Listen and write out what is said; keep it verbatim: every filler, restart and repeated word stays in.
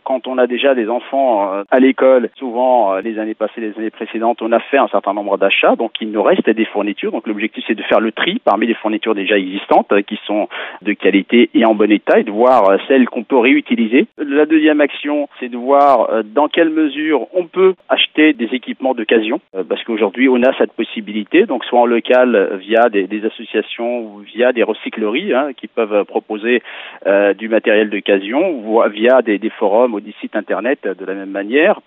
quand on a déjà des enfants euh, à l'école, souvent euh, les années passées, les années précédentes, on a fait un certain nombre d'achats, donc il nous reste des fournitures. Donc l'objectif c'est de faire le tri parmi les fournitures déjà existantes euh, qui sont de qualité et en bon état et de voir euh, celles qu'on peut réutiliser. La deuxième action, c'est de voir euh, dans quelle mesure on peut acheter des équipements d'occasion, euh, parce qu'aujourd'hui on a cette possibilité, donc soit en local euh, via des, des associations ou via des recycleries hein, qui peuvent euh, proposer euh, du matériel d'occasion, ou via des, des forums ou des sites internet euh, de la même manière.